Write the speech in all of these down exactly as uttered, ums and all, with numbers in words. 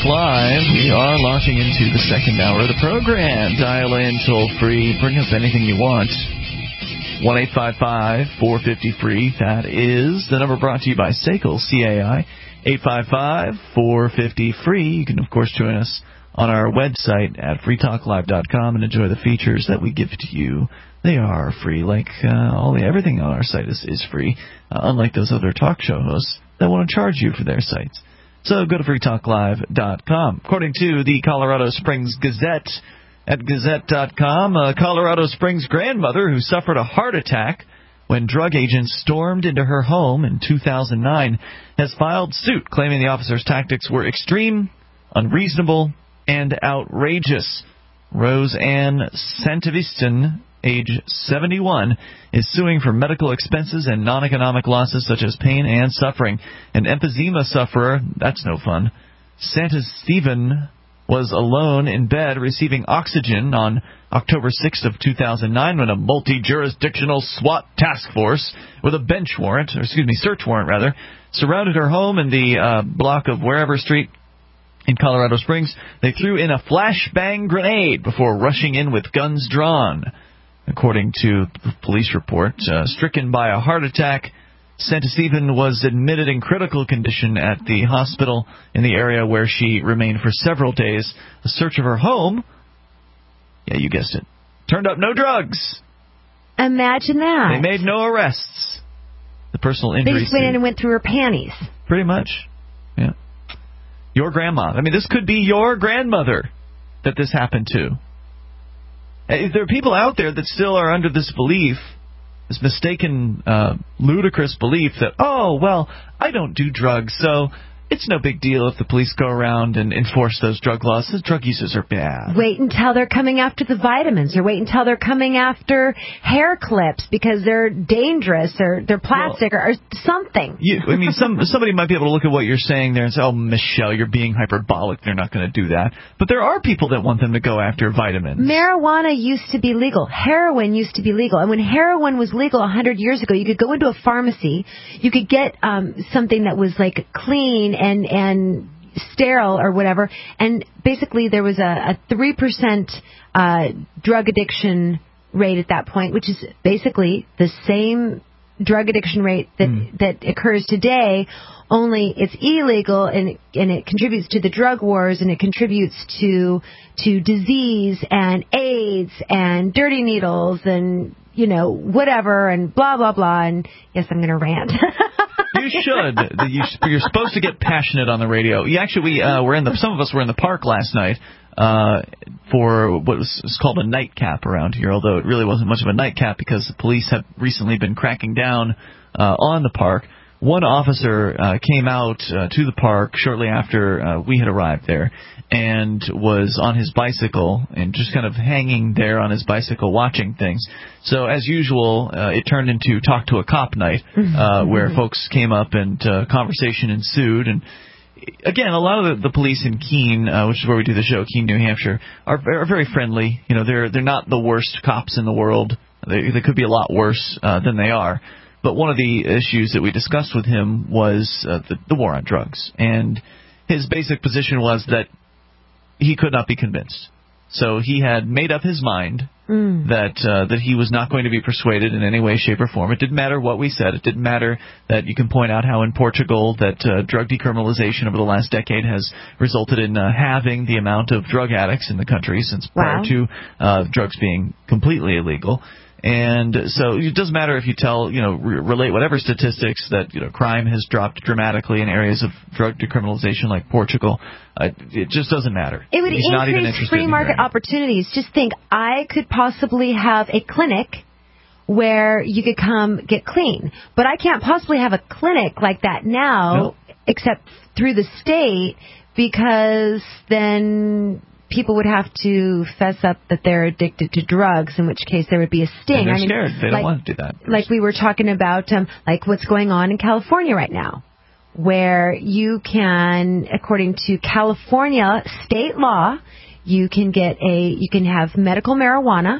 Live. We are launching into the second hour of the program. Dial in toll-free. Bring up anything you want. one eight five five, four five zero, free. That is the number brought to you by S A C L, C A I, eight five five, four five zero, free. You can, of course, join us on our website at free talk live dot com and enjoy the features that we give to you. They are free, like uh, all the, everything on our site is, is free, uh, unlike those other talk show hosts that want to charge you for their sites. So go to free talk live dot com. According to the Colorado Springs Gazette, at gazette dot com, a Colorado Springs grandmother who suffered a heart attack when drug agents stormed into her home in two thousand nine has filed suit, claiming the officers' tactics were extreme, unreasonable, and outrageous. Rose Ann Santavistan, age seventy-one, is suing for medical expenses and non-economic losses such as pain and suffering. An emphysema sufferer, that's no fun. Santa Stephen was alone in bed receiving oxygen on October sixth of two thousand nine when a multi-jurisdictional SWAT task force with a bench warrant, or excuse me, search warrant rather, surrounded her home in the uh, block of Wherever Street in Colorado Springs. They threw in a flashbang grenade before rushing in with guns drawn. According to the police report, uh, stricken by a heart attack, Santa Stephen was admitted in critical condition at the hospital in the area where she remained for several days. A search of her home, yeah, you guessed it, turned up no drugs. Imagine that. They made no arrests. The personal injury They just went in and went through her panties. Pretty much, yeah. Your grandma. I mean, this could be your grandmother that this happened to. There are people out there that still are under this belief, this mistaken, uh, ludicrous belief that, oh, well, I don't do drugs, so it's no big deal if the police go around and enforce those drug laws. The drug users are bad. Wait until they're coming after the vitamins, or wait until they're coming after hair clips because they're dangerous, or they're plastic, well, or, or something. You, I mean, some somebody might be able to look at what you're saying there and say, oh, Michelle, you're being hyperbolic. They're not going to do that. But there are people that want them to go after vitamins. Marijuana used to be legal. Heroin used to be legal. And when heroin was legal one hundred years ago, you could go into a pharmacy, you could get um, something that was like clean and and sterile or whatever, and basically there was a, a three percent uh, drug addiction rate at that point, which is basically the same drug addiction rate that mm. that occurs today, only it's illegal, and it, and it contributes to the drug wars, and it contributes to to disease and AIDS and dirty needles and, you know, whatever, and blah, blah, blah. And yes, I'm going to rant. You should. You, you're supposed to get passionate on the radio. You actually, we uh, were in the. Some of us were in the park last night uh, for what was, was called a nightcap around here. Although it really wasn't much of a nightcap because the police have recently been cracking down uh, on the park. One officer uh, came out uh, to the park shortly after uh, we had arrived there and was on his bicycle and just kind of hanging there on his bicycle watching things. So, as usual, uh, it turned into Talk to a Cop night uh, where folks came up and uh, conversation ensued. And, again, a lot of the, the police in Keene, uh, which is where we do the show, Keene, New Hampshire, are, are very friendly. You know, they're they're not the worst cops in the world. They, they could be a lot worse uh, than they are. But one of the issues that we discussed with him was uh, the, the war on drugs. And his basic position was that he could not be convinced. So he had made up his mind mm. that uh, that he was not going to be persuaded in any way, shape, or form. It didn't matter what we said. It didn't matter that you can point out how in Portugal that uh, drug decriminalization over the last decade has resulted in uh, halving the amount of drug addicts in the country since prior wow. to uh, drugs being completely illegal. And so it doesn't matter if you tell, you know, re- relate whatever statistics that, you know, crime has dropped dramatically in areas of drug decriminalization like Portugal. Uh, it just doesn't matter. It would He's not even increase free in market opportunities. Just think, I could possibly have a clinic where you could come get clean. But I can't possibly have a clinic like that now, nope. except through the state, because then people would have to fess up that they're addicted to drugs, in which case there would be a sting. And they're I mean, scared. They like, don't want to do that. Like we were talking about, um, like what's going on in California right now, where you can, according to California state law, you can get a, you can have medical marijuana,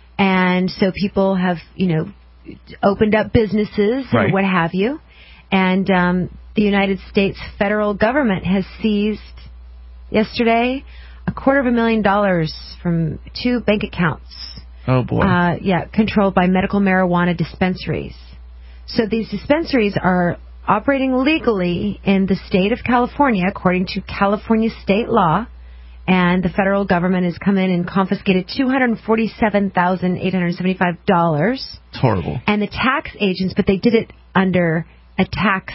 and so people have, you know, opened up businesses right. and what have you, and um, the United States federal government has seized yesterday. A quarter of a million dollars from two bank accounts. Oh, boy. Uh, yeah, controlled by medical marijuana dispensaries. So these dispensaries are operating legally in the state of California, according to California state law. And the federal government has come in and confiscated two hundred forty-seven thousand eight hundred seventy-five dollars. It's horrible. And the tax agents, but they did it under a tax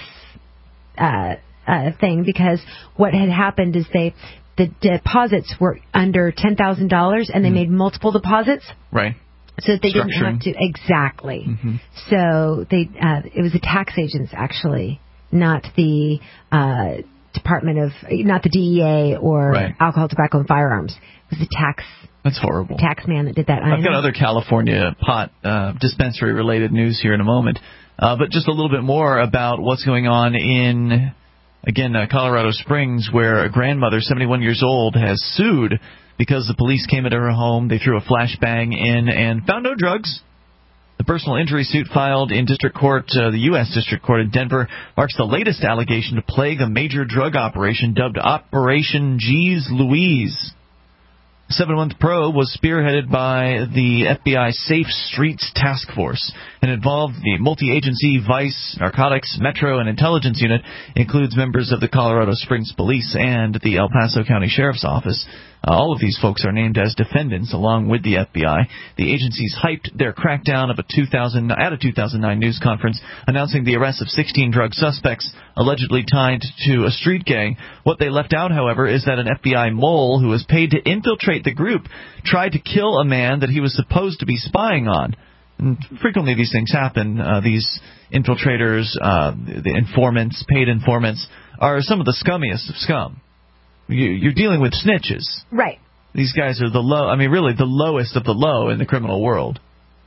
uh, uh, thing, because what had happened is they... the deposits were under ten thousand dollars, and they mm. made multiple deposits. Right. So that they didn't have to. Exactly. Mm-hmm. So they uh, it was the tax agents, actually, not the uh, Department of, not the D E A or right. Alcohol, Tobacco, and Firearms. It was the tax. That's horrible. Tax man that did that. I've got other California pot uh, dispensary-related news here in a moment. Uh, but just a little bit more about what's going on in... Again, uh, Colorado Springs, where a grandmother, seventy-one years old, has sued because the police came into her home. They threw a flashbang in and found no drugs. The personal injury suit filed in district court, uh, the U S District Court in Denver, marks the latest allegation to plague a major drug operation dubbed Operation Jeez Louise. The seven-month probe was spearheaded by the F B I Safe Streets Task Force and involved the multi-agency Vice, Narcotics, Metro, and Intelligence Unit, includes members of the Colorado Springs Police and the El Paso County Sheriff's Office. Uh, all of these folks are named as defendants along with the F B I. The agencies hyped their crackdown of a two thousand, at a two thousand nine news conference, announcing the arrest of sixteen drug suspects allegedly tied to a street gang. What they left out, however, is that an F B I mole who was paid to infiltrate the group tried to kill a man that he was supposed to be spying on. And frequently these things happen. Uh, these infiltrators, uh, the informants, paid informants, are some of the scummiest of scum. You, you're dealing with snitches. Right. These guys are the low, I mean, really the lowest of the low in the criminal world.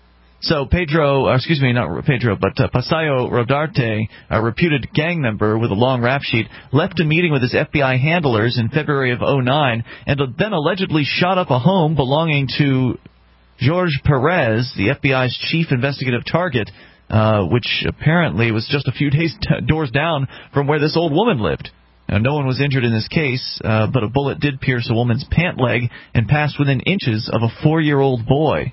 So Pedro, or excuse me, not Pedro, but uh, Pasayo Rodarte, a reputed gang member with a long rap sheet, left a meeting with his F B I handlers in February of oh nine and then allegedly shot up a home belonging to George Perez, the F B I's chief investigative target, uh, which apparently was just a few days t- doors down from where this old woman lived. Now, no one was injured in this case, uh, but a bullet did pierce a woman's pant leg and passed within inches of a four-year-old boy.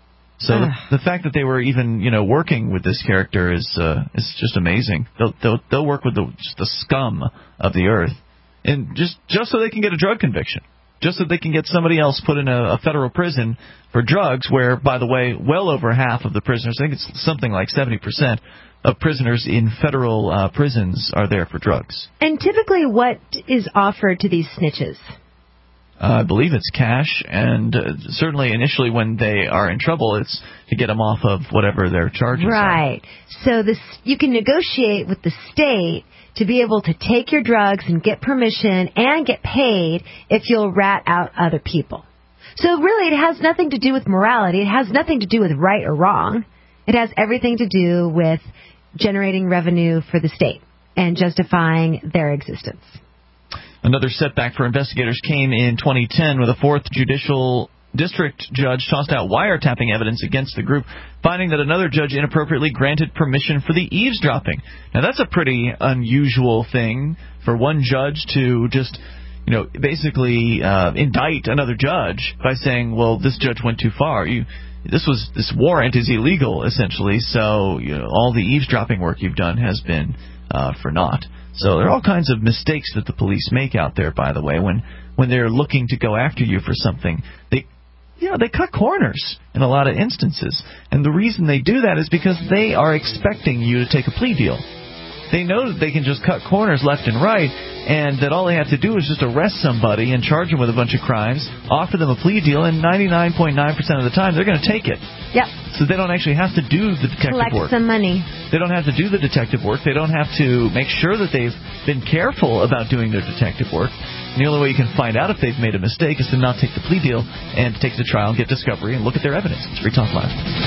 So the, the fact that they were even, you know, working with this character is uh, is just amazing. They'll they'll, they'll work with the, just the scum of the earth, and just just so they can get a drug conviction, just so they can get somebody else put in a, a federal prison for drugs. Where, by the way, well over half of the prisoners, I think it's something like seventy percent. Of prisoners in federal uh, prisons are there for drugs. And typically what is offered to these snitches? Uh, I believe it's cash, and uh, certainly initially when they are in trouble, it's to get them off of whatever their charges right. are. Right. So this, you can negotiate with the state to be able to take your drugs and get permission and get paid if you'll rat out other people. So really it has nothing to do with morality. It has nothing to do with right or wrong. It has everything to do with generating revenue for the state and justifying their existence. Another setback for investigators came in twenty ten when the fourth Judicial District judge tossed out wiretapping evidence against the group, finding that another judge inappropriately granted permission for the eavesdropping. Now, that's a pretty unusual thing for one judge to just, you know, basically uh, indict another judge by saying, well, this judge went too far. You This was this warrant is illegal, essentially, so you know, all the eavesdropping work you've done has been uh, for naught. So there are all kinds of mistakes that the police make out there, by the way, when, when they're looking to go after you for something. They, you know, they cut corners in a lot of instances. And the reason they do that is because they are expecting you to take a plea deal. They know that they can just cut corners left and right, and that all they have to do is just arrest somebody and charge them with a bunch of crimes, offer them a plea deal, and ninety-nine point nine percent of the time they're going to take it. Yep. So they don't actually have to do the detective Collect work. some money. They don't have to do the detective work. They don't have to make sure that they've been careful about doing their detective work. And the only way you can find out if they've made a mistake is to not take the plea deal and take the trial and get discovery and look at their evidence. It's Free Talk Live.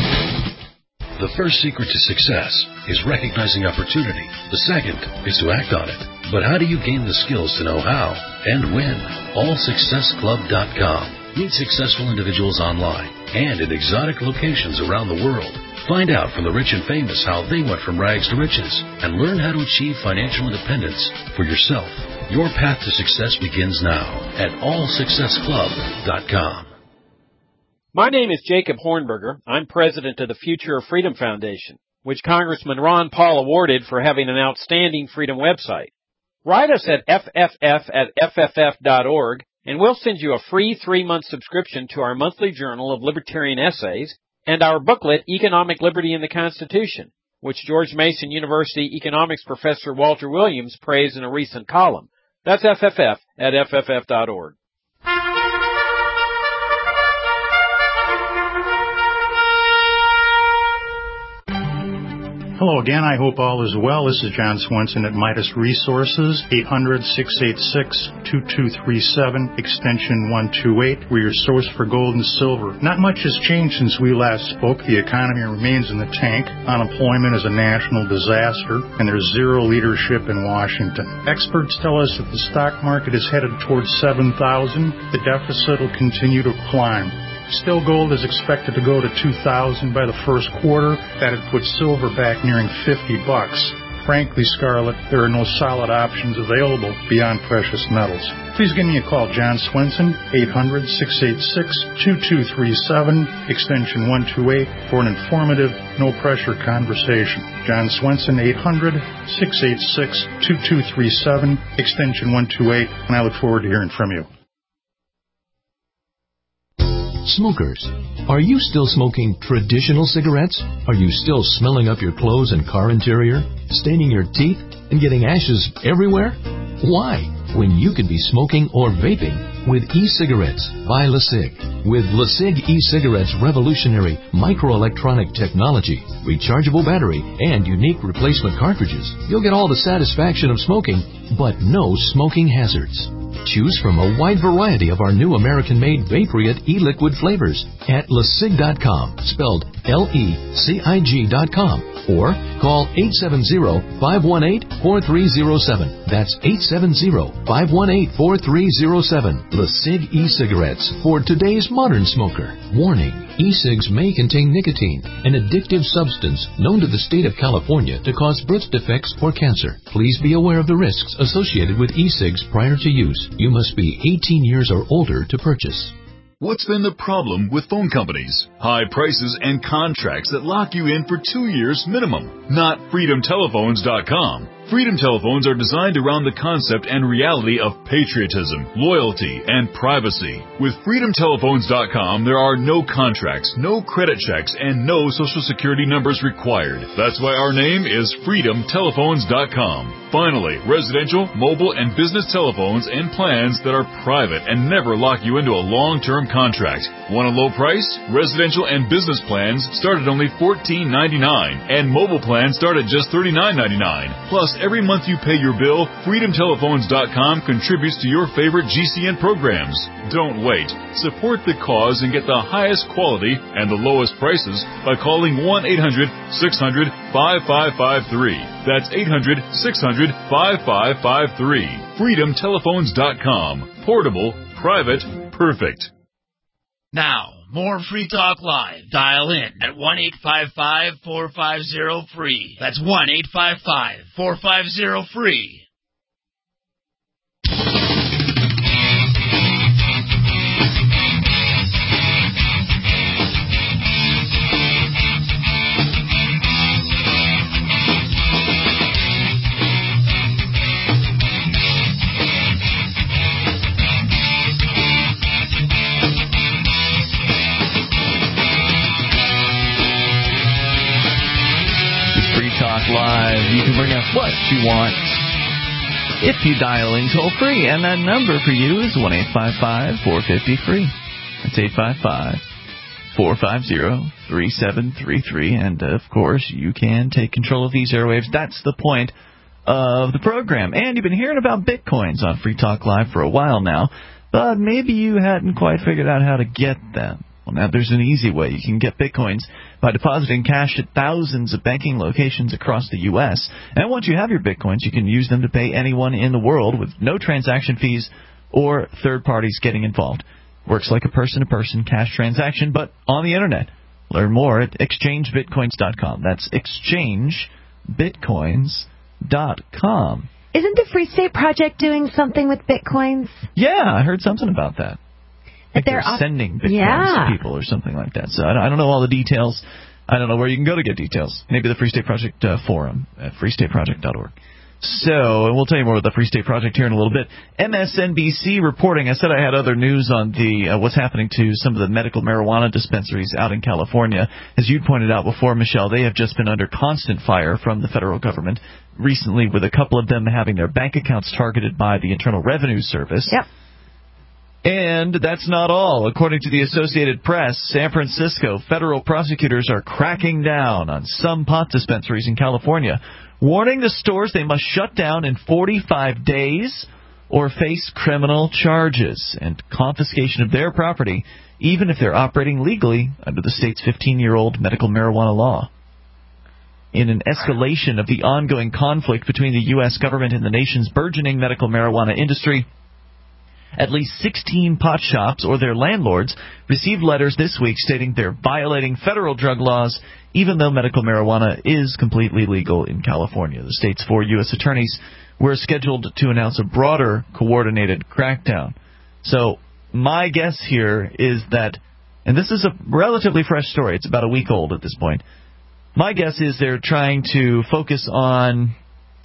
The first secret to success is recognizing opportunity. The second is to act on it. But how do you gain the skills to know how and when? all success club dot com. Meet successful individuals online and in exotic locations around the world. Find out from the rich and famous how they went from rags to riches and learn how to achieve financial independence for yourself Your path to success begins now at all success club dot com. My name is Jacob Hornberger. I'm president of the Future of Freedom Foundation, which Congressman Ron Paul awarded for having an outstanding freedom website. Write us at f f f at f f f dot org, and we'll send you a free three-month subscription to our monthly journal of libertarian essays and our booklet, Economic Liberty in the Constitution, which George Mason University economics professor Walter Williams praised in a recent column. That's F F F at f f f dot org. Hello again. I hope all is well. This is John Swenson at Midas Resources, eight hundred, six eight six, two two three seven, extension one two eight. We're your source for gold and silver. Not much has changed since we last spoke. The economy remains in the tank. Unemployment is a national disaster, and there's zero leadership in Washington. Experts tell us that the stock market is headed towards seven thousand. The deficit will continue to climb. Still, gold is expected to go to two thousand by the first quarter. That'd put silver back nearing fifty bucks. Frankly, Scarlett, there are no solid options available beyond precious metals. Please give me a call, John Swenson, eight hundred, six eight six, two two three seven, extension one two eight, for an informative, no-pressure conversation. John Swenson, eight hundred, six eight six, two two three seven, extension one two eight, and I look forward to hearing from you. Smokers, are you still smoking traditional cigarettes? Are you still smelling up your clothes and car interior, staining your teeth, and getting ashes everywhere? Why, when you could be smoking or vaping with e-cigarettes by LeSig? With LeSig e-cigarettes' revolutionary microelectronic technology, rechargeable battery, and unique replacement cartridges, you'll get all the satisfaction of smoking, but no smoking hazards. Choose from a wide variety of our new American-made Vaporite e-liquid flavors at LeSig dot com, spelled L E C I G dot com, or call eight seven zero, five one eight, four three zero seven. That's eight seven zero, five one eight, four three zero seven. LeSig e-cigarettes for today's modern smoker. Warning, e-cigs may contain nicotine, an addictive substance known to the state of California to cause birth defects or cancer. Please be aware of the risks associated with e-cigs prior to use. You must be eighteen years or older to purchase. What's been the problem with phone companies? High prices and contracts that lock you in for two years minimum. Not freedom telephones dot com. Freedom Telephones are designed around the concept and reality of patriotism, loyalty, and privacy. With freedom telephones dot com, there are no contracts, no credit checks, and no social security numbers required. That's why our name is freedom telephones dot com. Finally, residential, mobile, and business telephones and plans that are private and never lock you into a long-term contract. Want a low price? Residential and business plans start at only fourteen ninety-nine, and mobile plans start at just thirty-nine ninety-nine. Plus, every month you pay your bill, freedom telephones dot com contributes to your favorite G C N programs. Don't wait. Support the cause and get the highest quality and the lowest prices by calling one eight hundred, six hundred, five five five three. That's eight hundred, six hundred, five five five three. freedom telephones dot com. Portable, private, perfect. Now, more Free Talk Live. Dial in at one eight five five, four five zero, free. That's one eight five five, four five zero, free. Live. You can bring up what you want if you dial in toll free, and that number for you is one eight five five, four five zero, free. That's eight five five, four five zero, three seven three three. And of course, you can take control of these airwaves. That's the point of the program. And you've been hearing about bitcoins on Free Talk Live for a while now, but maybe you hadn't quite figured out how to get them. Well, now there's an easy way. You can get bitcoins by depositing cash at thousands of banking locations across the U S And once you have your bitcoins, you can use them to pay anyone in the world with no transaction fees or third parties getting involved. Works like a person-to-person cash transaction, but on the Internet. Learn more at exchange bitcoins dot com. That's exchange bitcoins dot com. Isn't the Free State Project doing something with Bitcoins? Yeah, I heard something about that. I think they're, they're sending Bitcoins yeah. to people or something like that. So I don't know all the details. I don't know where you can go to get details. Maybe the Free State Project uh, forum at free state project dot org. So, and we'll tell you more about the Free State Project here in a little bit. M S N B C reporting, I said I had other news on the uh, what's happening to some of the medical marijuana dispensaries out in California. As you pointed out before, Michelle, they have just been under constant fire from the federal government, recently with a couple of them having their bank accounts targeted by the Internal Revenue Service. Yep. And that's not all. According to the Associated Press, San Francisco federal prosecutors are cracking down on some pot dispensaries in California, warning the stores they must shut down in forty-five days or face criminal charges and confiscation of their property, even if they're operating legally under the state's fifteen-year-old medical marijuana law. In an escalation of the ongoing conflict between the U S government and the nation's burgeoning medical marijuana industry, at least sixteen pot shops or their landlords received letters this week stating they're violating federal drug laws, even though medical marijuana is completely legal in California. The state's four U S attorneys were scheduled to announce a broader, coordinated crackdown. So my guess here is that, and this is a relatively fresh story, it's about a week old at this point, my guess is they're trying to focus on,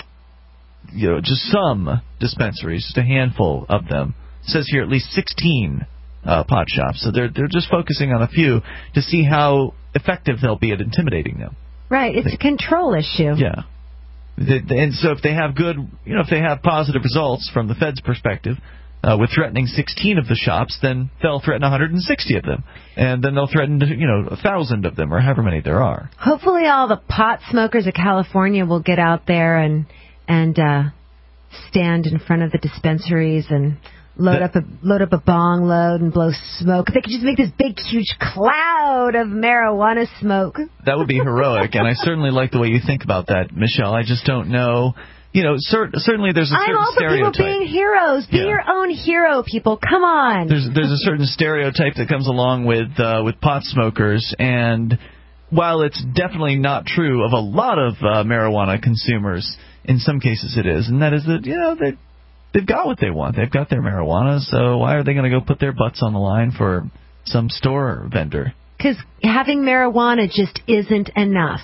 you know, just some dispensaries, just a handful of them. It says here at least sixteen uh, pot shops. So they're they're just focusing on a few to see how effective they'll be at intimidating them. Right. It's they, a control issue. Yeah. They, they, and so if they have good, you know, if they have positive results from the Fed's perspective, uh, with threatening sixteen of the shops, then they'll threaten one hundred sixty of them, and then they'll threaten, you know, a thousand of them, or however many there are. Hopefully, all the pot smokers of California will get out there and and uh, stand in front of the dispensaries and load up a load up a bong load and blow smoke. They could just make this big, huge cloud of marijuana smoke. That would be heroic, and I certainly like the way you think about that, Michelle. I just don't know. You know, cer- certainly there's a certain I'm all for stereotype. people being heroes. Be Yeah. your own hero, people. Come on. There's there's a certain stereotype that comes along with uh, with pot smokers, and while it's definitely not true of a lot of uh, marijuana consumers, in some cases it is, and that is that, you know, they they've got what they want. They've got their marijuana, so why are they going to go put their butts on the line for some store vendor? Because having marijuana just isn't enough.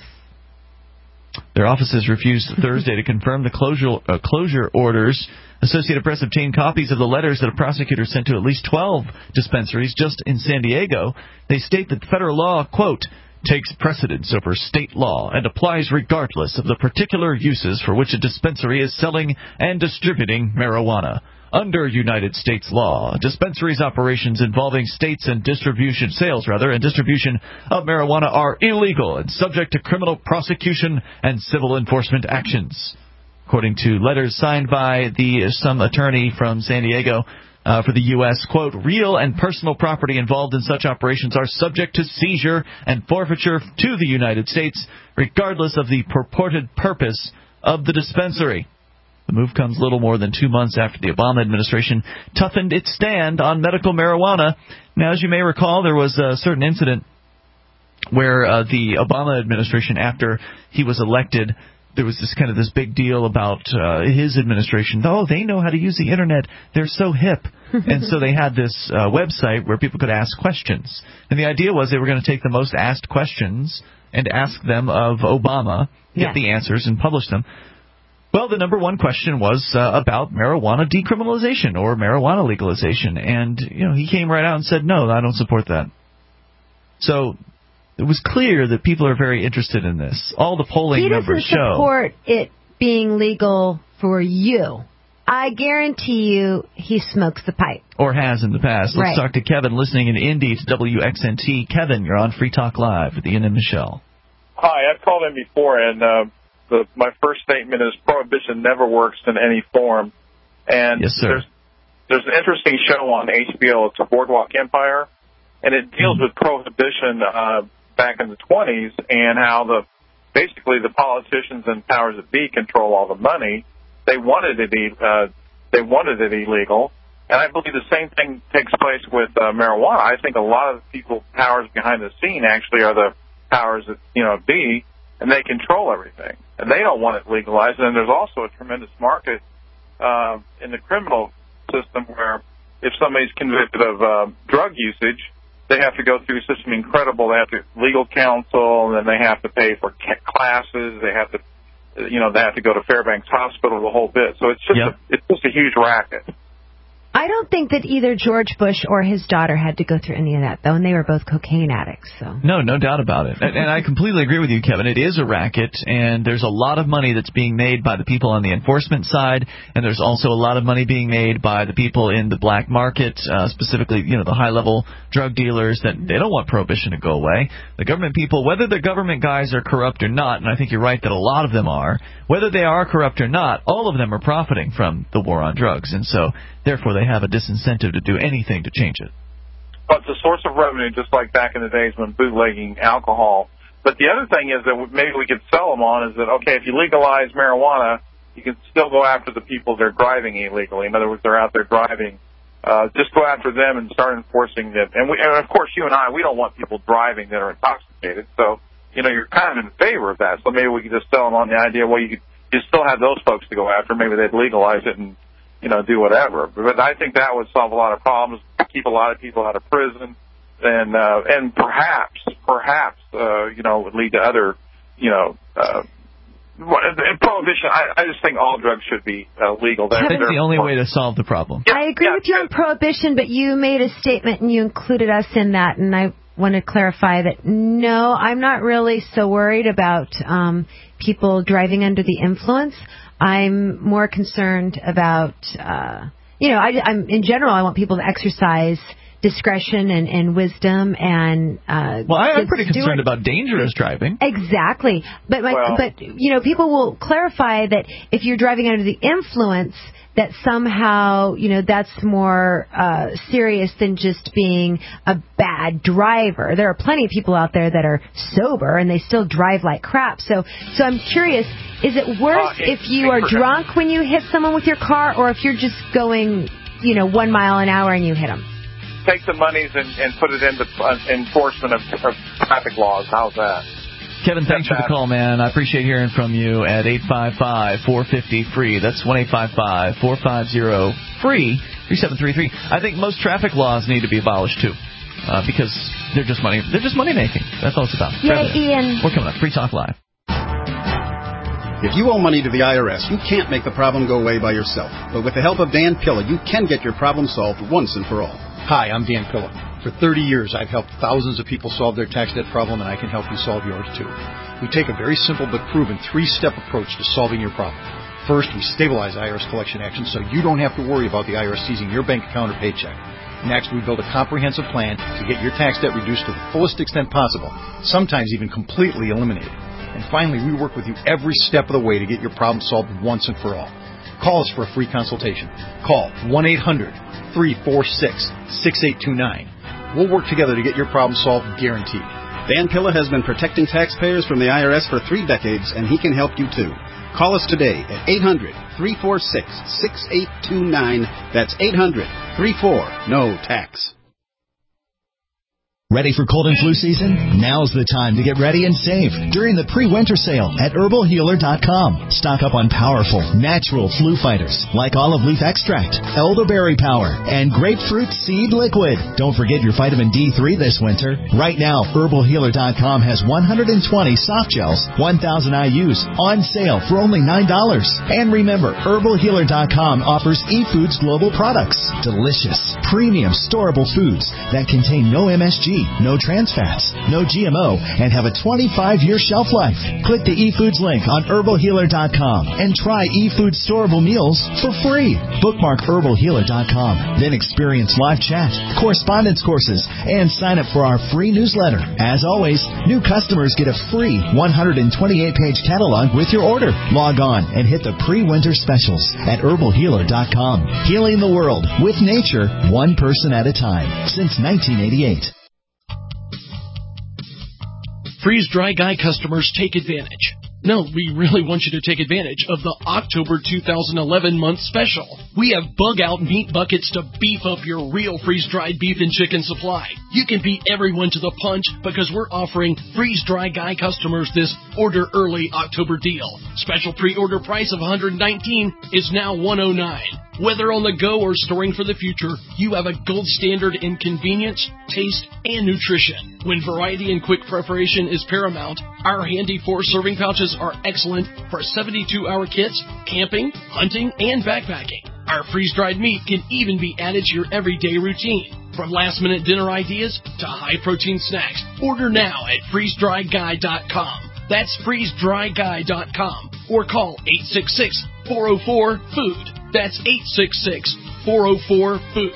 Their offices refused Thursday to confirm the closure, uh, closure orders. Associated Press obtained copies of the letters that a prosecutor sent to at least twelve dispensaries just in San Diego. They state that federal law, quote, takes precedence over state law and applies regardless of the particular uses for which a dispensary is selling and distributing marijuana. Under United States law, dispensaries' operations involving states and distribution sales, rather, and distribution of marijuana are illegal and subject to criminal prosecution and civil enforcement actions. According to letters signed by the some attorney from San Diego uh, for the U S, quote, real and personal property involved in such operations are subject to seizure and forfeiture to the United States, regardless of the purported purpose of the dispensary. The move comes little more than two months after the Obama administration toughened its stand on medical marijuana. Now, as you may recall, there was a certain incident where uh, the Obama administration, after he was elected, there was this kind of this big deal about uh, his administration. Oh, they know how to use the Internet. They're so hip. And so they had this uh, website where people could ask questions. And the idea was they were going to take the most asked questions and ask them of Obama, get yeah. the answers, and publish them. Well, the number one question was uh, about marijuana decriminalization or marijuana legalization. And, you know, he came right out and said, no, I don't support that. So it was clear that people are very interested in this. All the polling numbers show. He doesn't support it being legal for you. I guarantee you he smokes the pipe. Or has in the past. Let's right. talk to Kevin listening in Indy to W X N T. Kevin, you're on Free Talk Live with Ian and Michelle. Hi, I've called in before, and uh, the, my first statement is prohibition never works in any form. And yes, sir. There's, there's an interesting show on H B O. It's a Boardwalk Empire, and it deals with prohibition uh, back in the twenties and how the basically the politicians and powers that be control all the money. They wanted it uh, they wanted it illegal, and I believe the same thing takes place with uh, marijuana. I think a lot of the people, powers behind the scene, actually are the powers that you know be, and they control everything, and they don't want it legalized. And there's also a tremendous market uh, in the criminal system where if somebody's convicted of uh, drug usage, they have to go through something incredible. They have to legal counsel, and then they have to pay for classes. They have to, you know, they have to go to Fairbanks Hospital, the whole bit. So it's just yep. a, it's just a huge racket. I don't think that either George Bush or his daughter had to go through any of that, though, and they were both cocaine addicts. So No, no doubt about it. And, and I completely agree with you, Kevin. It is a racket, and there's a lot of money that's being made by the people on the enforcement side, and there's also a lot of money being made by the people in the black market, uh, specifically, you know, the high-level drug dealers, that they don't want prohibition to go away. The government people, whether the government guys are corrupt or not, and I think you're right that a lot of them are, whether they are corrupt or not, all of them are profiting from the war on drugs, and so therefore they have a disincentive to do anything to change it. But it's a source of revenue, just like back in the days when bootlegging alcohol. But the other thing is that maybe we could sell them on is that, okay, if you legalize marijuana, you can still go after the people that are driving illegally. In other words, they're out there driving. Uh, just go after them and start enforcing that. And, we, and, of course, you and I, we don't want people driving that are intoxicated. So, you know, you're kind of in favor of that. So maybe we could just sell them on the idea, well, you could you still have those folks to go after. Maybe they'd legalize it and, you know, do whatever. But I think that would solve a lot of problems, keep a lot of people out of prison, and uh, and perhaps, perhaps, uh, you know, would lead to other, you know, uh, prohibition. I, I just think all drugs should be uh, legal. I think it's the only way to solve the problem. Yeah, I agree yeah, with you on prohibition, but you made a statement and you included us in that, and I want to clarify that, no, I'm not really so worried about um, people driving under the influence. I'm more concerned about, uh, you know, I, I'm in general, I want people to exercise discretion and, and wisdom and. Uh, well, I, I'm pretty concerned about dangerous driving. Exactly, but my, well, but you know, people will clarify that if you're driving under the influence, that somehow, you know, that's more uh, serious than just being a bad driver. There are plenty of people out there that are sober and they still drive like crap. So, so I'm curious, is it worse uh, if you are drunk when you hit someone with your car, or if you're just going, you know, one mile an hour and you hit them? Take the monies and, and put it into uh, enforcement of, of traffic laws. How's that? Kevin, thanks for the call, man. I appreciate hearing from you at eight five five, four five zero, F R E E. That's one eight five five, four five zero, F R E E, three seven three three. I think most traffic laws need to be abolished, too, uh, because they're just money They're just money-making. That's all it's about. Yeah, Ian. We're coming up. Free Talk Live. If you owe money to the I R S, you can't make the problem go away by yourself. But with the help of Dan Pilla, you can get your problem solved once and for all. Hi, I'm Dan Pilla. For thirty years, I've helped thousands of people solve their tax debt problem, and I can help you solve yours, too. We take a very simple but proven three-step approach to solving your problem. First, we stabilize I R S collection actions so you don't have to worry about the I R S seizing your bank account or paycheck. Next, we build a comprehensive plan to get your tax debt reduced to the fullest extent possible, sometimes even completely eliminated. And finally, we work with you every step of the way to get your problem solved once and for all. Call us for a free consultation. Call one eight hundred, three four six, six eight two nine. We'll work together to get your problem solved, guaranteed. Dan Pilla has been protecting taxpayers from the I R S for three decades, and he can help you too. Call us today at eight hundred, three four six, six eight two nine. That's eight hundred, three four, N O T A X. Ready for cold and flu season? Now's the time to get ready and save during the pre-winter sale at herbal healer dot com. Stock up on powerful, natural flu fighters like olive leaf extract, elderberry power, and grapefruit seed liquid. Don't forget your vitamin D three this winter. Right now, herbal healer dot com has one hundred twenty soft gels, one thousand I U's on sale for only nine dollars. And remember, herbal healer dot com offers eFoods Global products. Delicious, premium, storable foods that contain no M S G, no trans fats, no G M O, and have a twenty-five year shelf life. Click the eFoods link on herbal healer dot com and try eFoods storable meals for free. Bookmark herbal healer dot com. Then experience live chat, correspondence courses, and sign up for our free newsletter. As always, new customers get a free one hundred twenty-eight page catalog with your order. Log on and hit the pre-winter specials at herbal healer dot com. Healing the world with nature, one person at a time, since nineteen eighty-eight. Freeze Dry Guy customers take advantage. No, we really want you to take advantage of the October two thousand eleven month special. We have bug-out meat buckets to beef up your real freeze-dried beef and chicken supply. You can beat everyone to the punch because we're offering Freeze-Dry Guy customers this order early October deal. Special pre-order price of one hundred nineteen dollars is now one hundred nine dollars. Whether on the go or storing for the future, you have a gold standard in convenience, taste, and nutrition. When variety and quick preparation is paramount, our handy four-serving pouches are excellent for seventy-two hour kits, camping, hunting, and backpacking. Our freeze-dried meat can even be added to your everyday routine. From last-minute dinner ideas to high-protein snacks, order now at freeze dry guy dot com. That's freeze dry guy dot com. Or call eight six six, four oh four, food. That's eight six six, four oh four, food.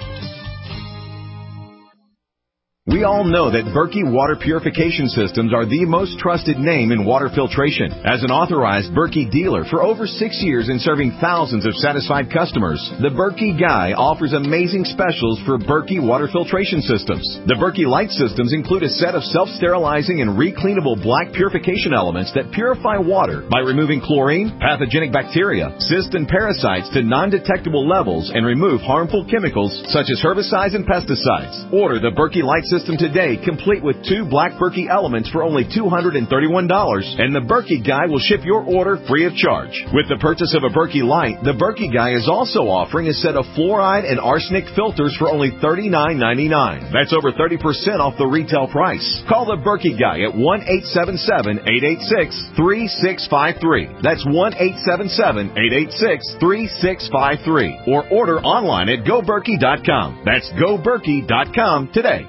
We all know that Berkey Water Purification Systems are the most trusted name in water filtration. As an authorized Berkey dealer for over six years and serving thousands of satisfied customers, the Berkey Guy offers amazing specials for Berkey Water Filtration Systems. The Berkey Light Systems include a set of self-sterilizing and recleanable black purification elements that purify water by removing chlorine, pathogenic bacteria, cysts, and parasites to non-detectable levels and remove harmful chemicals such as herbicides and pesticides. Order the Berkey Light System today, complete with two black Berkey elements for only two hundred thirty-one dollars, and the Berkey Guy will ship your order free of charge. With the purchase of a Berkey Light, the Berkey Guy is also offering a set of fluoride and arsenic filters for only thirty-nine ninety-nine. That's over thirty percent off the retail price. Call the Berkey Guy at one eight seven seven, eight eight six, three six five three. That's one eight seven seven, eight eight six, three six five three. Or order online at go berkey dot com. That's go berkey dot com today.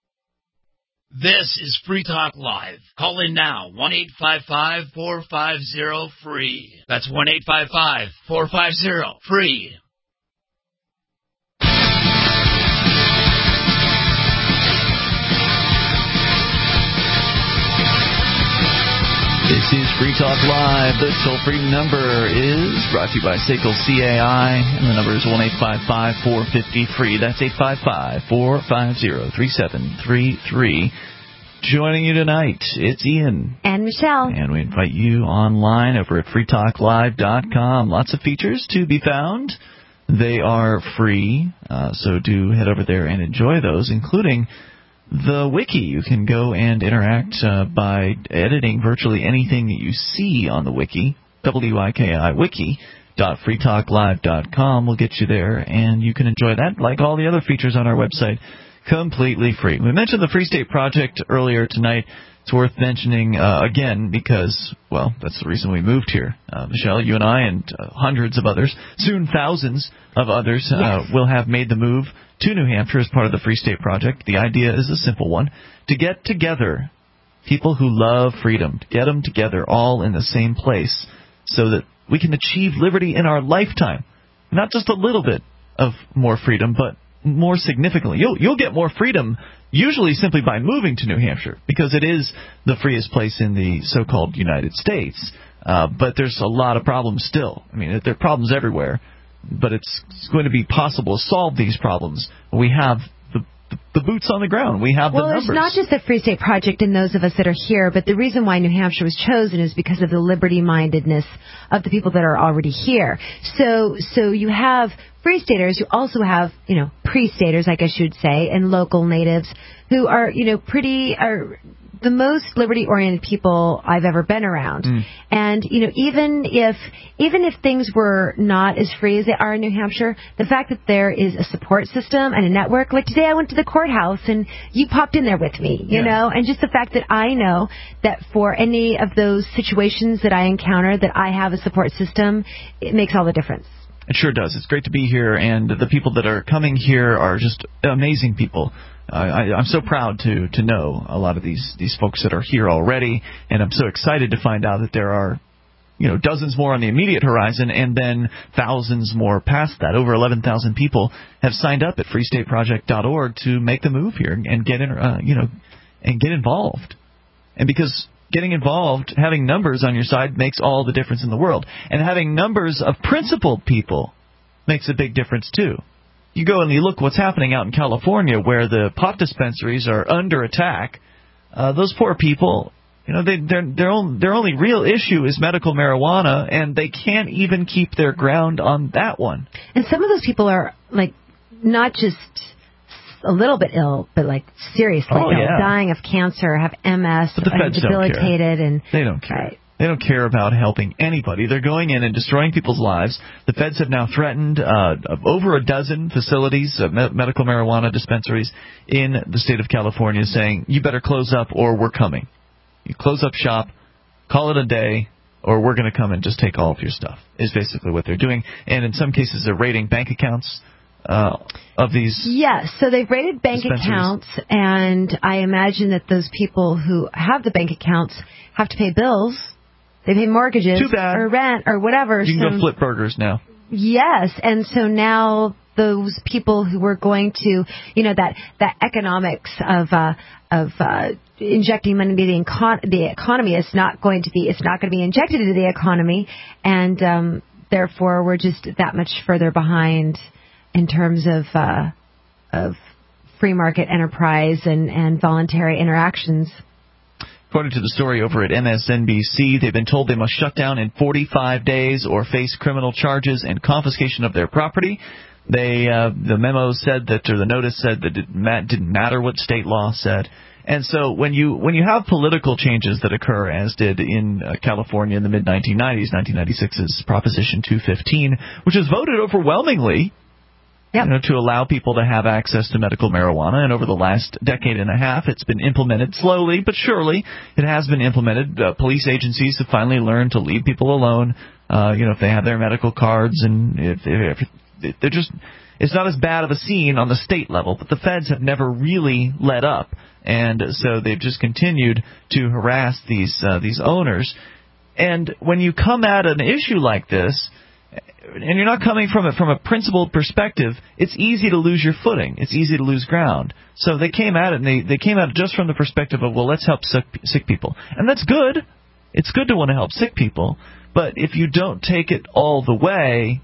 This is Free Talk Live. Call in now, one eight five five, four five zero, free. That's one eight five five, four five zero, free. This is Free Talk Live. The toll-free number is brought to you by S A C L C A I, and the number is one eight five five, four five zero, free. That's eight five five, four five zero, three seven three three. Joining you tonight, it's Ian. And Michelle. And we invite you online over at free talk live dot com. Lots of features to be found. They are free, uh, so do head over there and enjoy those, including the wiki. You can go and interact uh, by editing virtually anything that you see on the wiki. W I K I wiki dot free talk live dot com will get you there, and you can enjoy that like all the other features on our website, completely free. We mentioned the Free State Project earlier tonight. It's worth mentioning uh, again because, well, that's the reason we moved here. Uh, Michelle, you and I and uh, hundreds of others, soon thousands of others, uh, yes. will have made the move to New Hampshire as part of the Free State Project. The idea is a simple one: to get together people who love freedom, to get them together all in the same place so that we can achieve liberty in our lifetime. Not just a little bit of more freedom, but more significantly. You'll, you'll get more freedom usually simply by moving to New Hampshire because it is the freest place in the so-called United States. Uh, but there's a lot of problems still. I mean, there are problems everywhere. But it's going to be possible to solve these problems. We have the, the, the boots on the ground. We have well, the numbers. Well, it's not just the Free State Project and those of us that are here, but the reason why New Hampshire was chosen is because of the liberty-mindedness of the people that are already here. So, so you have Free Staters. You also have, you know, pre-staters, I guess you'd say, and local natives who are, you know, pretty are. the most liberty-oriented people I've ever been around. Mm. And, you know, even if even if things were not as free as they are in New Hampshire, the fact that there is a support system and a network, like today I went to the courthouse and you popped in there with me, you yeah. know, and just the fact that I know that for any of those situations that I encounter that I have a support system, it makes all the difference. It sure does. It's great to be here, and the people that are coming here are just amazing people. Uh, I, I'm so proud to to know a lot of these these folks that are here already, and I'm so excited to find out that there are, you know, dozens more on the immediate horizon, and then thousands more past that. Over eleven thousand people have signed up at free state project dot org to make the move here and get in, uh, you know, and get involved. And because getting involved, having numbers on your side makes all the difference in the world, and having numbers of principled people makes a big difference too. You go and you look what's happening out in California where the pot dispensaries are under attack. Uh, those poor people You know, they, their their only, their only real issue is medical marijuana, and they can't even keep their ground on that one. And some of those people are like not just a little bit ill, but like seriously oh, ill, yeah. dying of cancer, have M S, but the and feds debilitated, don't care. and they don't care. Right. They don't care about helping anybody. They're going in and destroying people's lives. The feds have now threatened uh, over a dozen facilities, uh, me- medical marijuana dispensaries in the state of California, saying, you better close up or we're coming. You close up shop, call it a day, or we're going to come and just take all of your stuff, is basically what they're doing. And in some cases, they're raiding bank accounts uh, of these. Yes, so they've raided bank accounts, and I imagine that those people who have the bank accounts have to pay bills. They pay mortgages Too bad. or rent or whatever. You can so, go flip burgers now. Yes, and so now those people who were going to, you know, that, that economics of uh, of uh, injecting money into the, econ- the economy is not going to be, it's not going to be injected into the economy, and um, therefore we're just that much further behind in terms of uh, of free market enterprise and, and voluntary interactions. According to the story over at M S N B C, they've been told they must shut down in forty-five days or face criminal charges and confiscation of their property. They, uh, the memo said that, or the notice said that it didn't matter what state law said. And so when you when you have political changes that occur, as did in uh, California in the mid nineteen nineties, nineteen ninety-six's Proposition two fifteen, which was voted overwhelmingly, Yep. You know, to allow people to have access to medical marijuana. And over the last decade and a half, it's been implemented slowly, but surely it has been implemented. Uh, police agencies have finally learned to leave people alone, uh, you know, if they have their medical cards. And if, if, if they're just, it's not as bad of a scene on the state level, but the feds have never really let up. And so they've just continued to harass these uh, these owners. And when you come at an issue like this, and you're not coming from it from a principled perspective, it's easy to lose your footing. It's easy to lose ground. So they came at it, and they, they came at it just from the perspective of, well, let's help sick, sick people. And that's good. It's good to want to help sick people. But if you don't take it all the way,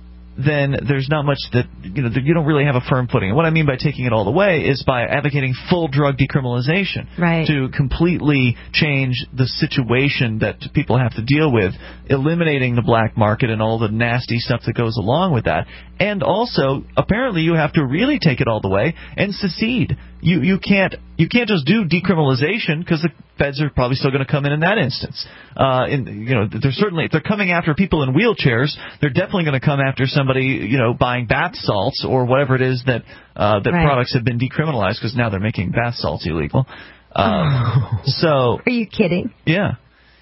then there's not much that, you know, you don't really have a firm footing. And what I mean by taking it all the way is by advocating full drug decriminalization, right, to completely change the situation that people have to deal with, eliminating the black market and all the nasty stuff that goes along with that. And also, apparently, you have to really take it all the way and secede. You you can't you can't just do decriminalization, because the feds are probably still going to come in in that instance. Uh, in, you know, they're certainly, if they're coming after people in wheelchairs, they're definitely going to come after somebody, you know, buying bath salts or whatever it is that uh, that right. products have been decriminalized, because now they're making bath salts illegal. Um, so are you kidding? Yeah.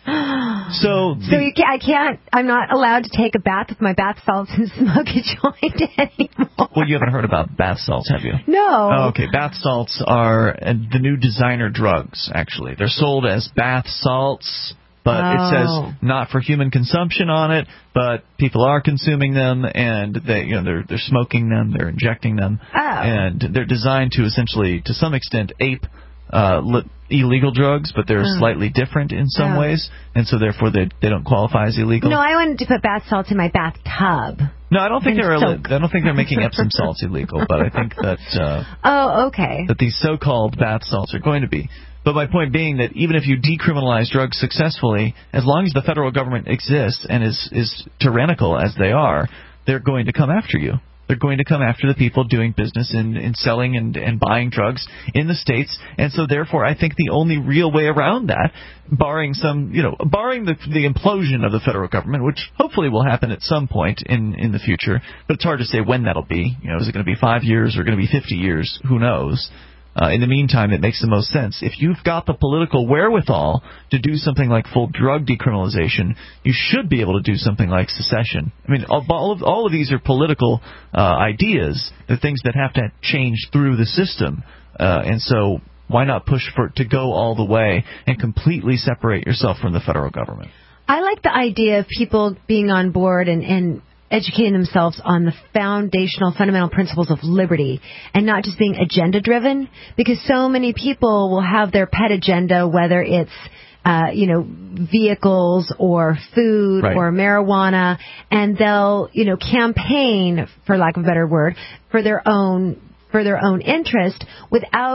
So, the, so you can, I can't. I'm not allowed to take a bath with my bath salts and smoke a joint anymore. Well, you haven't heard about bath salts, have you? No. Oh, okay, bath salts are uh, the new designer drugs. Actually, they're sold as bath salts, but oh. it says not for human consumption on it. But people are consuming them, and they, you know, they're they're smoking them, they're injecting them, oh. and they're designed to essentially, to some extent, ape Uh, li- illegal drugs, but they're oh. slightly different in some oh. ways, and so therefore they they don't qualify as illegal. No, I wanted to put bath salts in my bathtub. No, I don't think they're soak. I don't think they're making Epsom salts illegal, but I think that uh, oh, okay, that these so-called bath salts are going to be. But my point being that even if you decriminalize drugs successfully, as long as the federal government exists and is is tyrannical as they are, they're going to come after you. They're going to come after the people doing business in, in selling and, and buying drugs in the states. And so, therefore, I think the only real way around that, barring some, you know, barring the, the implosion of the federal government, which hopefully will happen at some point in, in the future, but it's hard to say when that'll be. You know, is it going to be five years or going to be fifty years? Who knows? Uh, in the meantime, it makes the most sense. If you've got the political wherewithal to do something like full drug decriminalization, you should be able to do something like secession. I mean, all of, all of these are political uh, ideas. They're things that have to change through the system. Uh, and so why not push for to go all the way and completely separate yourself from the federal government? I like the idea of people being on board and, and educating themselves on the foundational, fundamental principles of liberty and not just being agenda-driven, because so many people will have their pet agenda, whether it's, uh, you know, vehicles or food right. or marijuana, and they'll, you know, campaign, for lack of a better word, for their own, for their own interest without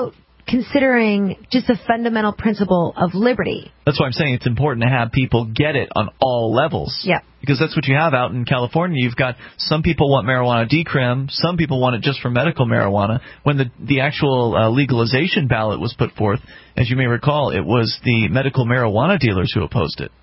considering just a fundamental principle of liberty. That's why I'm saying it's important to have people get it on all levels. Yeah. Because that's what you have out in California. You've got some people want marijuana decrim, some people want it just for medical marijuana. When the the actual uh, legalization ballot was put forth, as you may recall, it was the medical marijuana dealers who opposed it.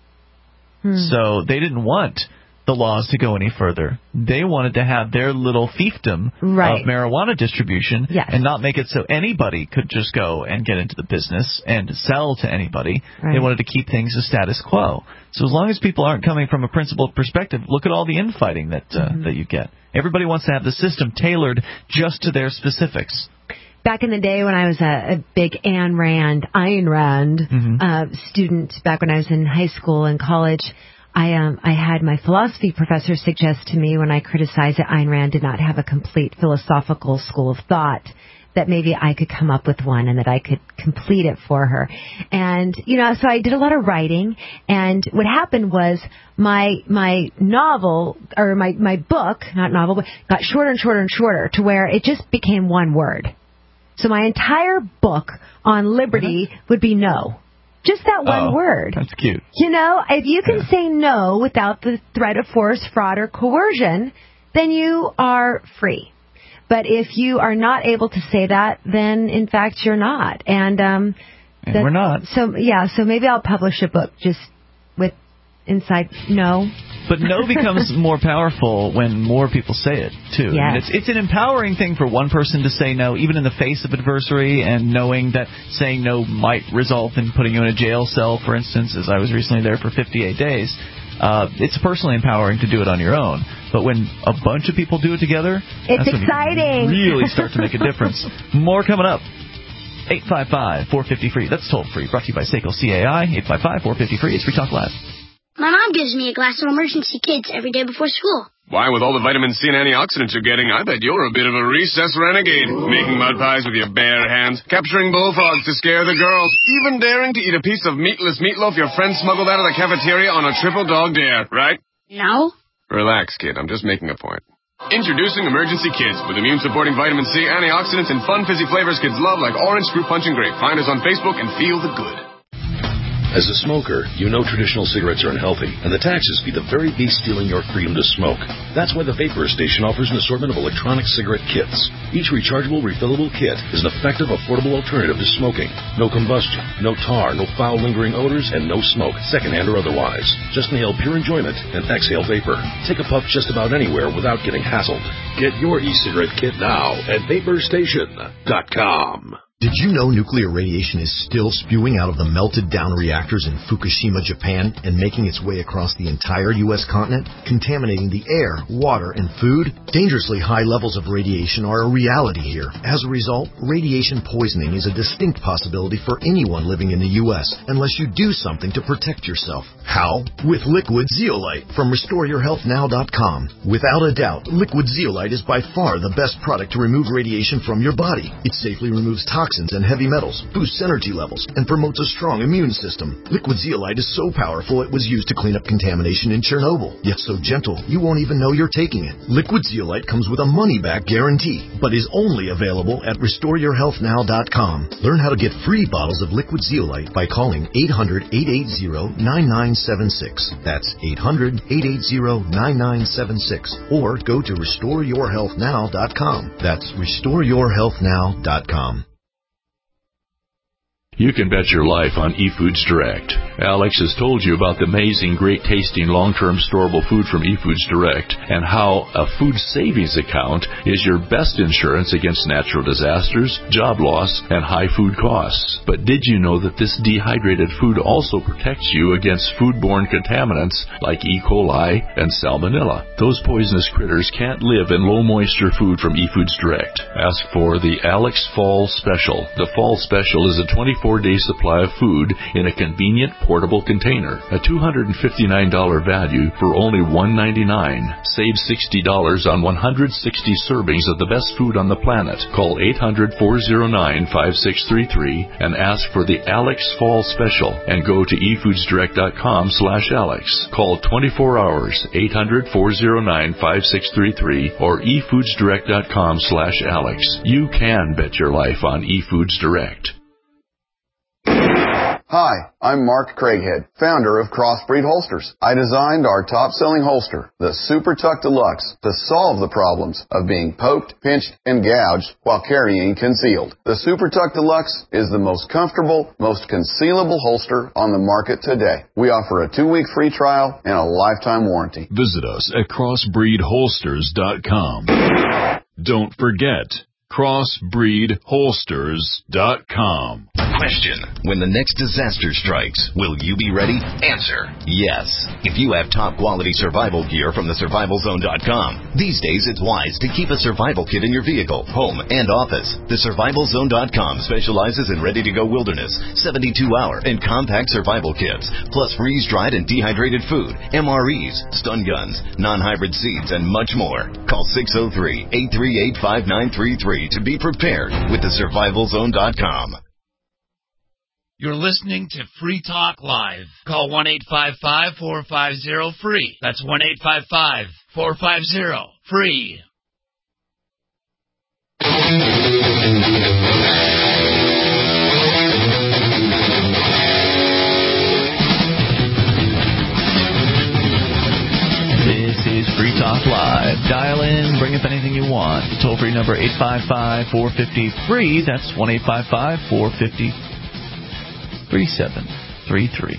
Hmm. So they didn't want the laws to go any further. They wanted to have their little fiefdom right. of marijuana distribution yes. and not make it so anybody could just go and get into the business and sell to anybody. Right. They wanted to keep things a status quo. So as long as people aren't coming from a principled perspective, look at all the infighting that uh, mm-hmm. that you get. Everybody wants to have the system tailored just to their specifics. Back in the day when I was a, a big Ayn Rand, Ayn Rand mm-hmm. uh, student, back when I was in high school and college, I um I had my philosophy professor suggest to me when I criticized that Ayn Rand did not have a complete philosophical school of thought, that maybe I could come up with one and that I could complete it for her. And, you know, so I did a lot of writing, and what happened was my my novel, or my, my book, not novel, but got shorter and shorter and shorter to where it just became one word. So my entire book on liberty uh-huh. would be no. Just that one oh, word. That's cute. You know, if you can yeah. say no without the threat of force, fraud, or coercion, then you are free. But if you are not able to say that, then in fact you're not. And um, and we're not. So yeah, so maybe I'll publish a book just with inside no. But no becomes more powerful when more people say it, too. Yes. I mean, it's, it's an empowering thing for one person to say no, even in the face of adversity, and knowing that saying no might result in putting you in a jail cell, for instance, as I was recently there for fifty-eight days. Uh, it's personally empowering to do it on your own. But when a bunch of people do it together, it's that's exciting. When you really start to make a difference. More coming up. eight five five, four five zero, free. That's toll free. Brought to you by Seiko C A I. eight five five, four five zero, free. It's Free Talk Live. My mom gives me a glass of Emergency Kids every day before school. Why, with all the vitamin C and antioxidants you're getting, I bet you're a bit of a recess renegade. Making mud pies with your bare hands, capturing bullfrogs to scare the girls, even daring to eat a piece of meatless meatloaf your friend smuggled out of the cafeteria on a triple dog dare, right? No. Relax, kid. I'm just making a point. Introducing Emergency Kids with immune-supporting vitamin C, antioxidants, and fun fizzy flavors kids love like orange, fruit punch, and grape. Find us on Facebook and feel the good. As a smoker, you know traditional cigarettes are unhealthy, and the taxes be the very beast stealing your freedom to smoke. That's why the Vapor Station offers an assortment of electronic cigarette kits. Each rechargeable, refillable kit is an effective, affordable alternative to smoking. No combustion, no tar, no foul lingering odors, and no smoke, secondhand or otherwise. Just inhale pure enjoyment and exhale vapor. Take a puff just about anywhere without getting hassled. Get your e-cigarette kit now at vapor station dot com. Did you know nuclear radiation is still spewing out of the melted-down reactors in Fukushima, Japan, and making its way across the entire U S continent, contaminating the air, water, and food? Dangerously high levels of radiation are a reality here. As a result, radiation poisoning is a distinct possibility for anyone living in the U S, unless you do something to protect yourself. How? With Liquid Zeolite from restore your health now dot com. Without a doubt, Liquid Zeolite is by far the best product to remove radiation from your body. It safely removes toxins and heavy metals, boosts energy levels, and promotes a strong immune system. Liquid Zeolite is so powerful it was used to clean up contamination in Chernobyl, yet so gentle you won't even know you're taking it. Liquid Zeolite comes with a money-back guarantee, but is only available at restore your health now dot com. Learn how to get free bottles of Liquid Zeolite by calling eight hundred, eight eight zero, nine nine seven six. That's eight hundred, eight eight zero, nine nine seven six. Or go to restore your health now dot com. That's restore your health now dot com. You can bet your life on eFoods Direct. Alex has told you about the amazing, great-tasting, long-term storable food from eFoods Direct and how a food savings account is your best insurance against natural disasters, job loss, and high food costs. But did you know that this dehydrated food also protects you against foodborne contaminants like E. coli and salmonella? Those poisonous critters can't live in low-moisture food from eFoods Direct. Ask for the Alex Fall Special. The Fall Special is a twenty-four twenty-four day supply of food in a convenient portable container. A two hundred fifty-nine dollars value for only one hundred ninety-nine dollars. Save sixty dollars on one hundred sixty servings of the best food on the planet. Call eight hundred, four oh nine, five six three three and ask for the Alex Fall Special and go to e foods direct dot com slash Alex. Call twenty-four hours, eight hundred, four oh nine, five six three three or e foods direct dot com slash Alex. You can bet your life on eFoods Direct. Hi, I'm Mark Craighead, founder of Crossbreed Holsters. I designed our top-selling holster, the Super Tuck Deluxe, to solve the problems of being poked, pinched, and gouged while carrying concealed. The Super Tuck Deluxe is the most comfortable, most concealable holster on the market today. We offer a two-week free trial and a lifetime warranty. Visit us at crossbreed holsters dot com. Don't forget, crossbreed holsters dot com. Question. When the next disaster strikes, will you be ready? Answer. Yes. If you have top quality survival gear from the survival zone dot com. These days it's wise to keep a survival kit in your vehicle, home, and office. The survival zone dot com specializes in ready-to-go wilderness, seventy-two hour, and compact survival kits, plus freeze-dried and dehydrated food, M R Es, stun guns, non-hybrid seeds, and much more. Call six oh three, eight three eight, five nine three three to be prepared with the survival zone dot com. You're listening to Free Talk Live. Call one eight five five, four five zero, free. That's one eight five five, four five zero, free. This is Free Talk Live. Dial in, bring up anything you want. Toll-free number eight five five, four five zero, free. That's one eight five five, four five zero, three seven three three.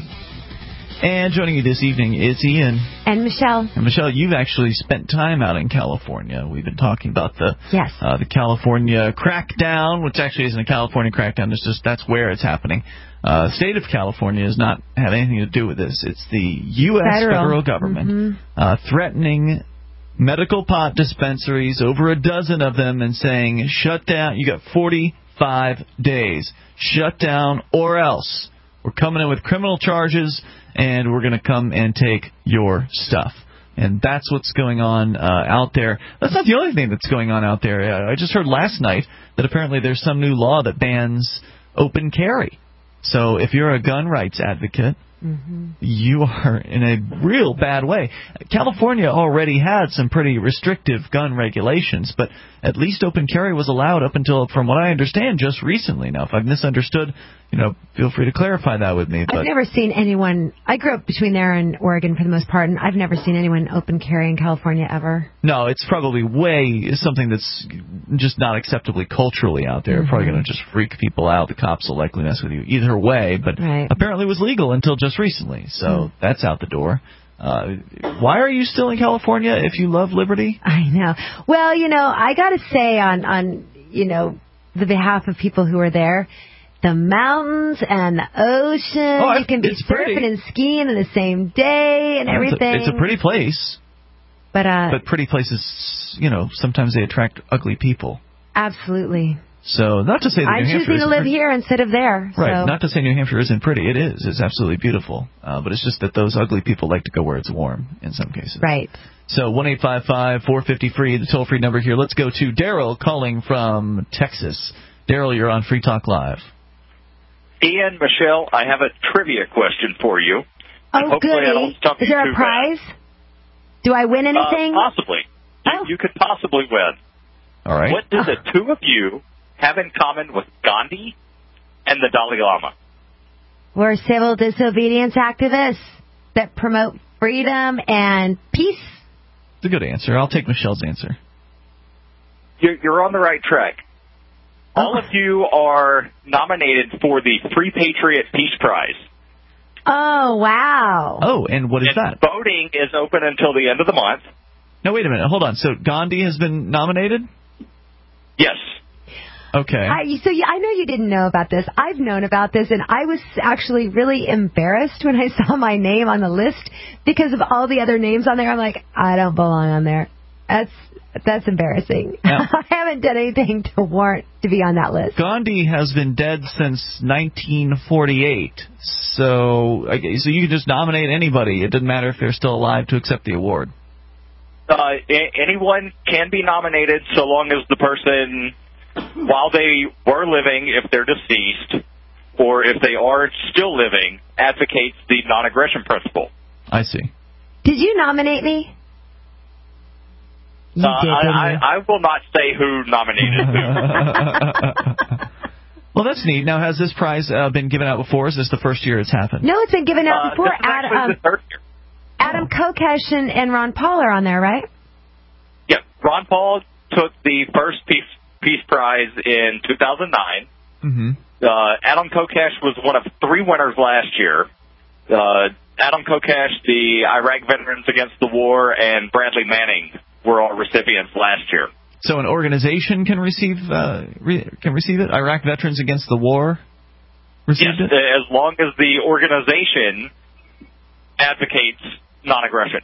And joining you this evening is Ian. And Michelle. And Michelle, you've actually spent time out in California. We've been talking about the yes. uh, the California crackdown, which actually isn't a California crackdown. It's just that's where it's happening. Uh, the state of California does not have anything to do with this. It's the U S federal, federal government mm-hmm. uh, threatening medical pot dispensaries, over a dozen of them, and saying, shut down. You got forty-five days. Shut down or else. We're coming in with criminal charges, and we're going to come and take your stuff. And that's what's going on uh, out there. That's not the only thing that's going on out there. I just heard last night that apparently there's some new law that bans open carry. So if you're a gun rights advocate, mm-hmm. you are in a real bad way. California already had some pretty restrictive gun regulations, but at least open carry was allowed up until, from what I understand, just recently. Now, if I've misunderstood, you know, feel free to clarify that with me. But I've never seen anyone. I grew up between there and Oregon for the most part, and I've never seen anyone open carry in California ever. No, it's probably way something that's just not acceptably culturally out there. Mm-hmm. Probably going to just freak people out. The cops will likely mess with you either way, but right. apparently it was legal until just recently, so mm. that's out the door. Uh, why are you still in California if you love liberty? I know. Well, you know, I got to say on, on, you know, the behalf of people who are there, the mountains and the ocean, oh, you can be surfing pretty. and skiing in the same day and everything. It's a, it's a pretty place. But, uh, but pretty places, you know, sometimes they attract ugly people. Absolutely. So, not to say that I'm New Hampshire choosing to live pretty. here instead of there. Right. So. Not to say New Hampshire isn't pretty. It is. It's absolutely beautiful. Uh, but it's just that those ugly people like to go where it's warm in some cases. Right. So, one eight five five, four five zero, free, the toll-free number here. Let's go to Daryl calling from Texas. Daryl, you're on Free Talk Live. Ian, Michelle, I have a trivia question for you. Oh, hopefully goody. I don't stump Is you there too a prize? bad. Do I win anything? Uh, possibly. You, oh. you could possibly win. All right. What do the two of you have in common with Gandhi and the Dalai Lama? We're civil disobedience activists that promote freedom and peace. It's a good answer. I'll take Michelle's answer. You're, you're on the right track. All of you are nominated for the Free Patriot Peace Prize. Oh, wow. Oh, and what is and that? Voting is open until the end of the month. No, wait a minute. Hold on. So Gandhi has been nominated? Yes. Okay. I, so you, I know you didn't know about this. I've known about this, and I was actually really embarrassed when I saw my name on the list because of all the other names on there. I'm like, I don't belong on there. That's That's embarrassing. Now, I haven't done anything to warrant to be on that list. Gandhi has been dead since nineteen forty-eight. So, so you can just nominate anybody. It doesn't matter if they're still alive to accept the award. Uh, a- anyone can be nominated so long as the person, while they were living, if they're deceased, or if they are still living, advocates the non-aggression principle. I see. Did you nominate me? You uh, did, I, didn't I, you? I will not say who nominated who. Well, that's neat. Now, has this prize uh, been given out before? Is this the first year it's happened? No, it's been given out Uh, before. this is Adam, actually um, the third year. Adam Kokesh and, and Ron Paul are on there, right? Yeah, Ron Paul took the first Peace, Peace Prize in two thousand nine. Mm-hmm. Uh, Adam Kokesh was one of three winners last year. Uh, Adam Kokesh, the Iraq Veterans Against the War, and Bradley Manning were all recipients last year. So an organization can receive uh, re- can receive it? Iraq Veterans Against the War received yes, it? as long as the organization advocates non-aggression.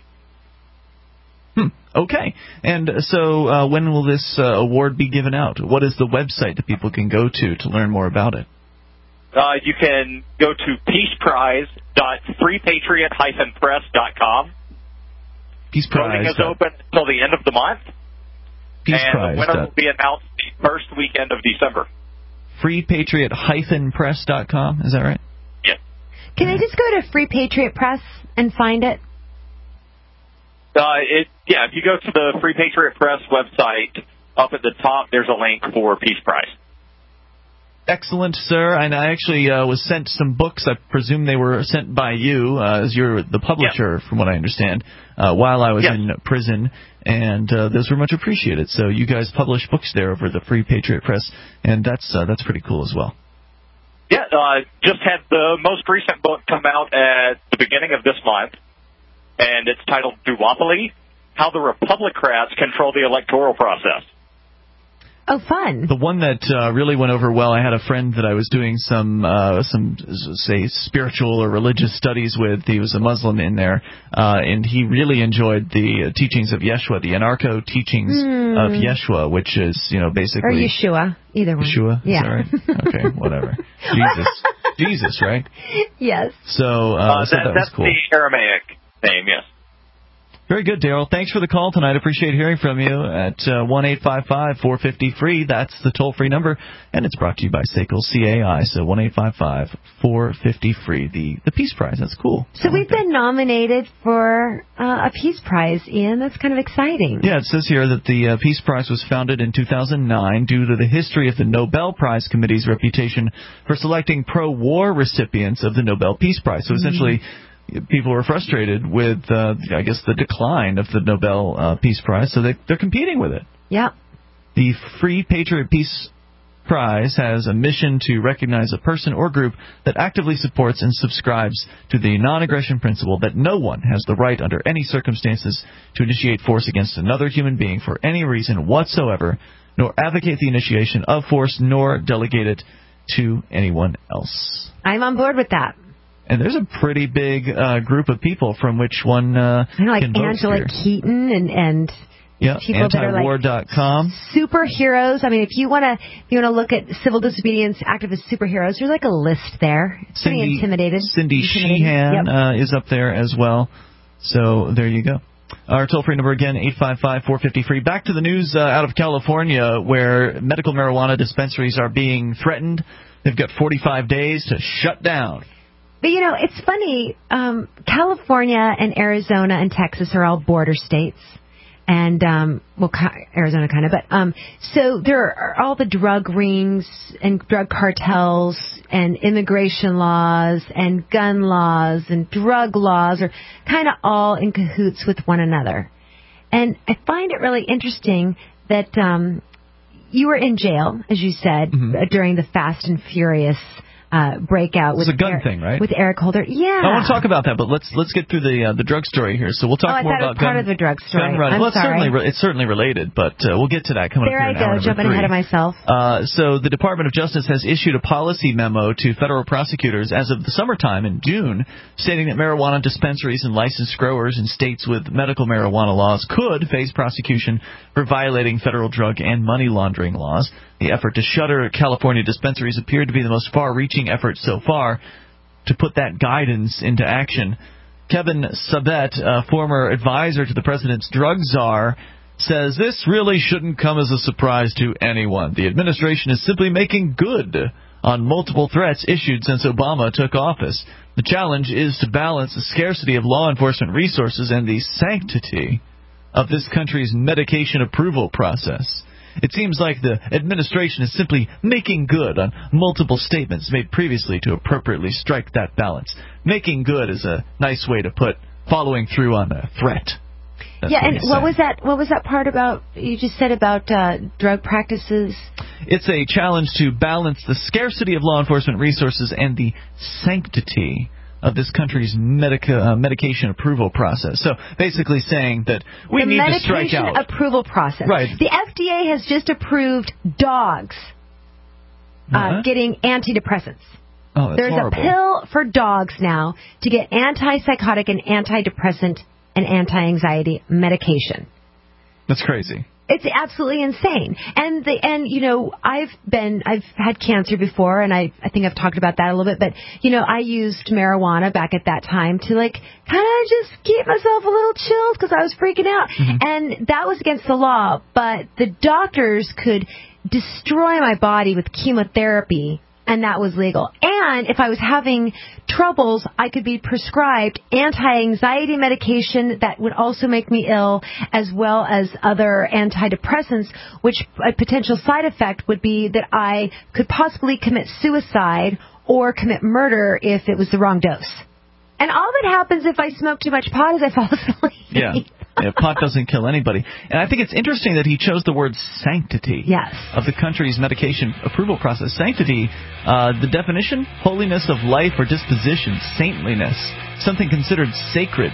Hmm. Okay. And so uh, when will this uh, award be given out? What is the website that people can go to to learn more about it? Uh, you can go to peace prize dot free patriot dash press dot com. Peace Prize. Voting is open until the end of the month. Peace and Prize. the winner will be announced the first weekend of December. free patriot dash press dot com. Is that right? Yes. Can I just go to Free Patriot Press and find it? Uh, it yeah, if you go to the Free Patriot Press website, up at the top, there's a link for Peace Prize. Excellent, sir. And I actually uh, was sent some books. I presume they were sent by you, uh, as you're the publisher, yeah. from what I understand, uh, while I was yes. in prison. And uh, those were much appreciated. So you guys publish books there over the Free Patriot Press, and that's uh, that's pretty cool as well. Yeah, uh, just had the most recent book come out at the beginning of this month, and it's titled Duopoly, How the Republicrats Control the Electoral Process. Oh, fun. The one that uh, really went over well, I had a friend that I was doing some, uh, some say, spiritual or religious studies with. He was a Muslim in there, uh, and he really enjoyed the uh, teachings of Yeshua, the anarcho teachings mm. of Yeshua, which is, you know, basically... Or Yeshua, either one. Yeshua? Yeah. Is that right? Okay, whatever. Jesus. Jesus, right? Yes. So, uh, uh, so that, that that's was cool. the Aramaic name, yes. Very good, Daryl. Thanks for the call tonight. Appreciate hearing from you at uh, one eight five five, four five zero, free. That's the toll-free number, and it's brought to you by S A C L C A I, so one eight five five, four five zero, free. The the Peace Prize. That's cool. So we've been nominated for uh, a Peace Prize, Ian. That's kind of exciting. Yeah, it says here that the uh, Peace Prize was founded in two thousand nine due to the history of the Nobel Prize Committee's reputation for selecting pro-war recipients of the Nobel Peace Prize. So essentially... Mm-hmm. People were frustrated with, uh, I guess, the decline of the Nobel uh, Peace Prize, so they, they're competing with it. Yeah. The Free Patriot Peace Prize has a mission to recognize a person or group that actively supports and subscribes to the non-aggression principle that no one has the right under any circumstances to initiate force against another human being for any reason whatsoever, nor advocate the initiation of force, nor delegate it to anyone else. I'm on board with that. And there's a pretty big uh, group of people from which one uh, I know, like can vote Angela here. Keaton and and yeah, people that are anti war dot com. Like superheroes. I mean, if you want to, if you want to look at civil disobedience activist superheroes, there's like a list there. It's Cindy, pretty intimidated. Cindy intimidating. Sheehan yep. uh, is up there as well. So there you go. Our toll-free number again, eight five five, four five zero, free. Back to the news uh, out of California, where medical marijuana dispensaries are being threatened. They've got forty-five days to shut down. But, you know, it's funny. Um, California and Arizona and Texas are all border states. And, um, well, Arizona kind of. But um, so there are all the drug rings and drug cartels and immigration laws and gun laws and drug laws are kind of all in cahoots with one another. And I find it really interesting that um, you were in jail, as you said, mm-hmm. during the Fast and Furious uh, breakout with It's a gun Eric, thing, right? with Eric Holder. Yeah. I want to talk about that, but let's let's get through the uh, the drug story here. So we'll talk oh, I more thought about it was part gun, of the drug story. gun running. I'm well, it's sorry. certainly re- it's certainly related, but uh, we'll get to that coming there up here in I hour go, jumping three. ahead of myself. Uh, so the Department of Justice has issued a policy memo to federal prosecutors as of the summertime in June, stating that marijuana dispensaries and licensed growers in states with medical marijuana laws could face prosecution for violating federal drug and money laundering laws. The effort to shutter California dispensaries appeared to be the most far-reaching effort so far to put that guidance into action. Kevin Sabet, a former advisor to the president's drug czar, says this really shouldn't come as a surprise to anyone. The administration is simply making good on multiple threats issued since Obama took office. The challenge is to balance the scarcity of law enforcement resources and the sanctity of this country's medication approval process. It seems like the administration is simply making good on multiple statements made previously to appropriately strike that balance. Making good is a nice way to put following through on a threat. That's yeah, what and he's what saying. was that? What was that part about? You just said about uh, drug practices. It's a challenge to balance the scarcity of law enforcement resources and the sanctity of this country's medica, uh, medication approval process. So basically saying that we the need to strike medication out. approval process. Right. The F D A has just approved dogs uh, Uh-huh. getting antidepressants. Oh, that's There's horrible. a pill for dogs now to get antipsychotic and antidepressant and anti-anxiety medication. That's crazy. It's absolutely insane. And the and you know, I've been I've had cancer before, and I I think I've talked about that a little bit, but you know, I used marijuana back at that time to like kind of just keep myself a little chilled because I was freaking out. Mm-hmm. And that was against the law, but the doctors could destroy my body with chemotherapy, and that was legal. And if I was having troubles, I could be prescribed anti-anxiety medication that would also make me ill, as well as other antidepressants, which a potential side effect would be that I could possibly commit suicide or commit murder if it was the wrong dose. And all that happens if I smoke too much pot is I fall asleep. Yeah. Yeah, pot doesn't kill anybody. And I think it's interesting that he chose the word sanctity yes. of the country's medication approval process. Sanctity, uh, the definition, holiness of life or disposition, saintliness, something considered sacred.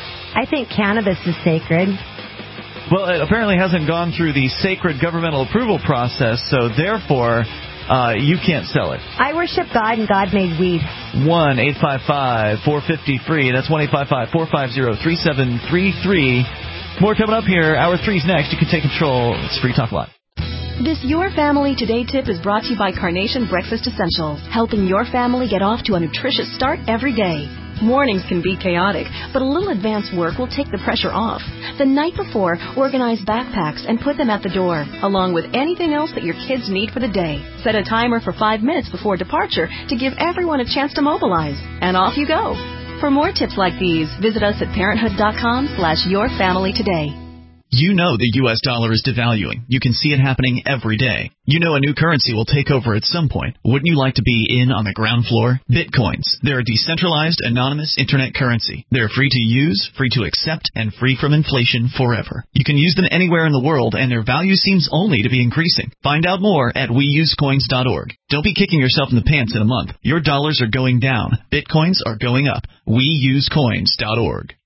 I think cannabis is sacred. Well, it apparently hasn't gone through the sacred governmental approval process, so therefore uh, you can't sell it. I worship God, and God made weed. one eight five five, four five zero, free. That's one eight five five, four five zero, three seven three three. More coming up here. Hour three's next. You can take control. It's Free Talk Live. This Your Family Today tip is brought to you by Carnation Breakfast Essentials, helping your family get off to a nutritious start every day. Mornings can be chaotic, but a little advance work will take the pressure off. The night before, organize backpacks and put them at the door, along with anything else that your kids need for the day. Set a timer for five minutes before departure to give everyone a chance to mobilize. And off you go. For more tips like these, visit us at parenthood.com slash your family today. You know the U S dollar is devaluing. You can see it happening every day. You know a new currency will take over at some point. Wouldn't you like to be in on the ground floor? Bitcoins. They're a decentralized, anonymous internet currency. They're free to use, free to accept, and free from inflation forever. You can use them anywhere in the world, and their value seems only to be increasing. Find out more at we use coins dot org. Don't be kicking yourself in the pants in a month. Your dollars are going down. Bitcoins are going up. we use coins dot org.